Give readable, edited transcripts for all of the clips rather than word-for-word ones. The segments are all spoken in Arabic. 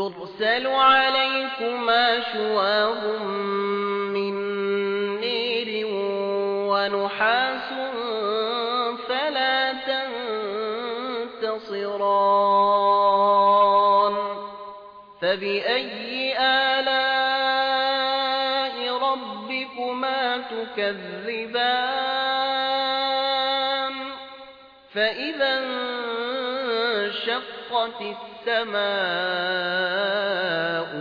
يُرْسَلُ عَلَيْكُمَا شُوَاظٌ مِّن نِّيرٍ وَنُحَاسٌ فَلَا تَنتَصِرَانِ فَبِأَيِّ آلَاءِ رَبِّكُمَا تُكَذِّبَانِ فَإِذَا انشَقَّتِ السَّمَاءُ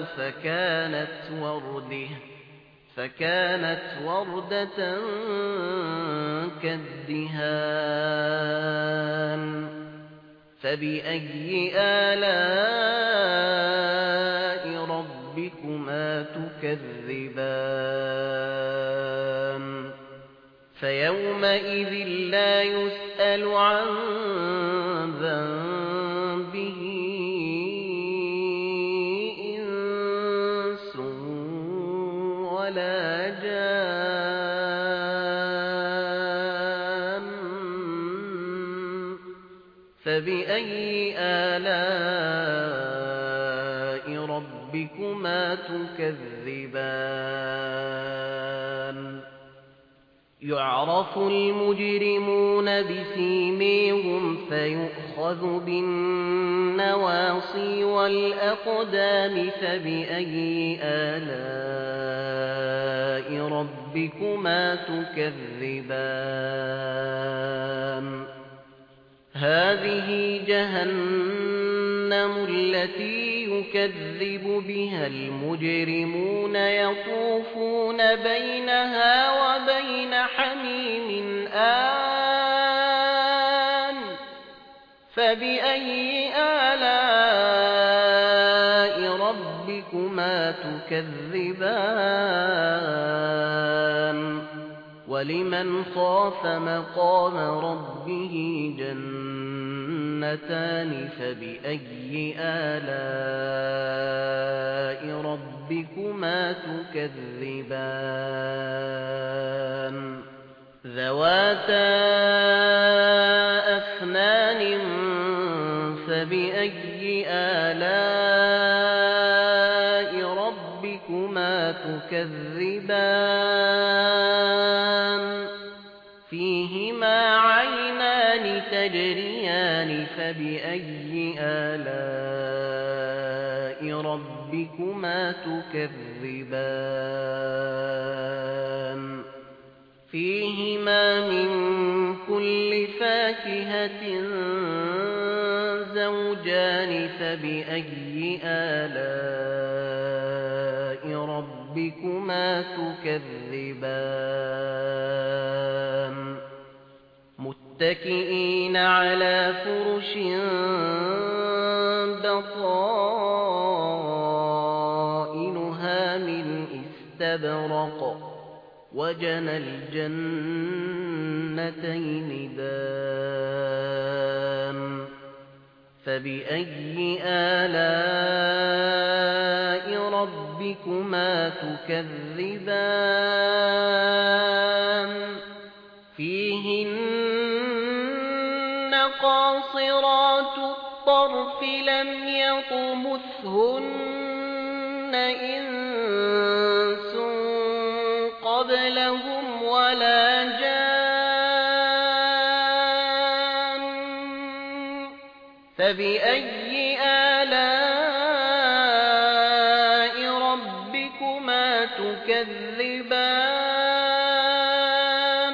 فَكَانَتْ وَرْدَةً كَالدِّهَانِ فَبِأَيِّ آلَاءِ رَبِّكُمَا تُكَذِّبَانِ فَيَوْمَئِذٍ لَّا يُسْأَلُ عَن ذَنبِهِ إِنسٌ وَلَا جَانٌّ فَبِأَيِّ آلَاءِ رَبِّكُمَا تُكَذِّبَانِ يُعْرَفُ الْمُجْرِمُونَ بِسِيمَاهُمْ فَيُؤْخَذُ بِالنَّوَاصِي وَالْأَقْدَامِ فَبِأَيِّ آلَاءِ رَبِّكُمَا تُكَذِّبَانِ هَٰذِهِ جَهَنَّمُ الَّتِي يُكَذِّبُ بِهَا الْمُجْرِمُونَ يَطُوفُونَ بَيْنَهَا وَبَيْنَ حَمِيمٍ آنٍ فَبِأَيِّ آلَاءِ رَبِّكُمَا تُكَذِّبَانِ وَلِمَنْ خَافَ مَقَامَ رَبِّهِ جَنَّتَانِ فَبِأَيِّ آلَاءِ رَبِّكُمَا تُكَذِّبَانِ ذَوَاتَا أَفْنَانٍ فَبِأَيِّ آلَاءِ رَبِّكُمَا تُكَذِّبَانِ فِيهِمَا عَيْنَانِ تَجْرِيَانِ فَبِأَيِّ آلَاءِ رَبِّكُمَا تُكَذِّبَانِ فِيهِمَا مِن كُلِّ فَاكِهَةٍ زَوْجَانِ فَبِأَيِّ آلَاءِ رَبِّكُمَا تُكَذِّبَانِ مُتَّكِئِينَ عَلَى فُرُشٍ بَطَائِنُهَا مِنْ إِسْتَبْرَقٍ وَجَنَى الْجَنَّتَيْنِ دَانٍ فَبِأَيِّ آلَاءِ رَبِّكُمَا تُكَذِّبَانِ فِيهِنَّ قَاصِرَاتُ الطَّرْفِ لَمْ يَطْمُثْهُنَّ إِنسٌ قَبْلَهُمْ وَلَا جَانٌّ فَبِأَيِّ آلَاءِ رَبِّكُمَا تُكَذِّبَانِ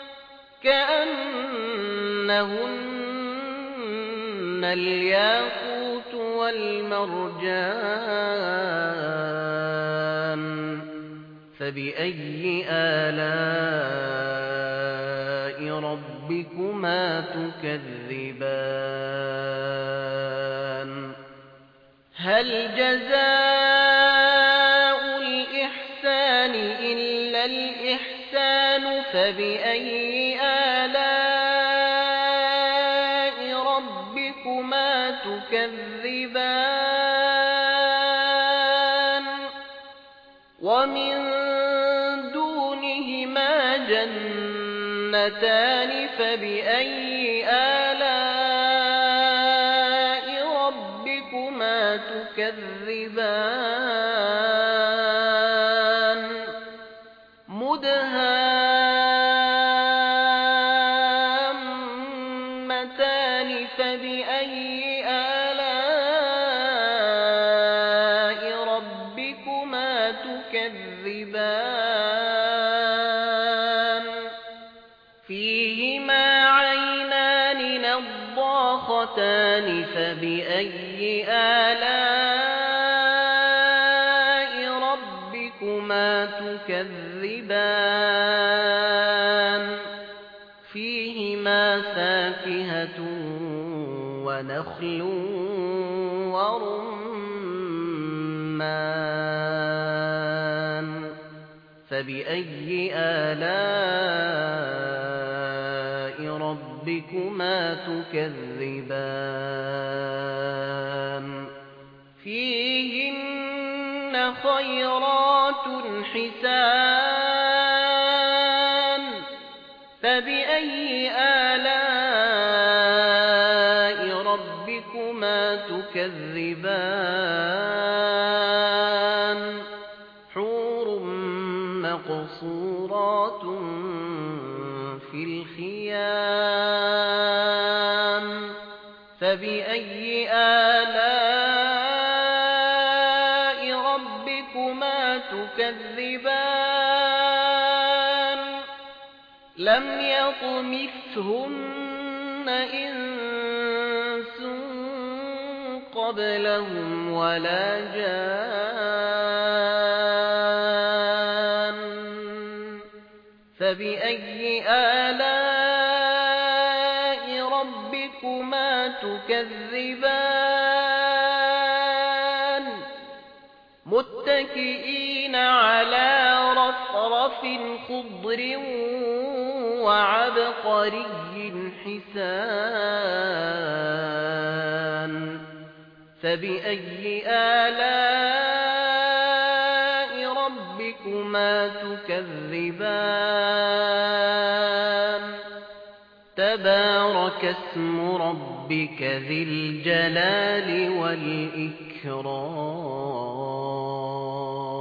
كَأَنَّهُنَّ الْيَاقُوتُ وَالْمَرْجَانُ فَبِأَيِّ آلَاءِ رَبِّكُمَا تُكَذِّبَانِ هَلْ جَزَاءُ الْإِحْسَانِ إِلَّا الْإِحْسَانُ فَبِأَيِّ آلَاءِ رَبِّكُمَا تُكَذِّبَانِ وَمِن دُونِهِمَا جَنَّتَانِ فَبِأَيِّ آلَاءِ رَبِّكُمَا تُكَذِّبَانِ تكذبان مدهامتان فبأي آلاء ربكما تكذبان فيهما عينان نضاختان فبأي آلاء ربكما تكذبان فيهما فاكهة ونخل ورمان فبأي آلاء ربكما تكذبان فيهن خيرات حسان فبأي آلاء ربكما تكذبان حور مقصورات في الخيام فبأي آلاء ربكما تكذبان لم يطمثهن إنس قبلهم ولا جان فبأي آلاء ربكما تكذبان متكئين على رفرف خضر وعبقري حسان فبأي آلاء ربكما تكذبان تبارك اسم ربك ذي الجلال والإكرام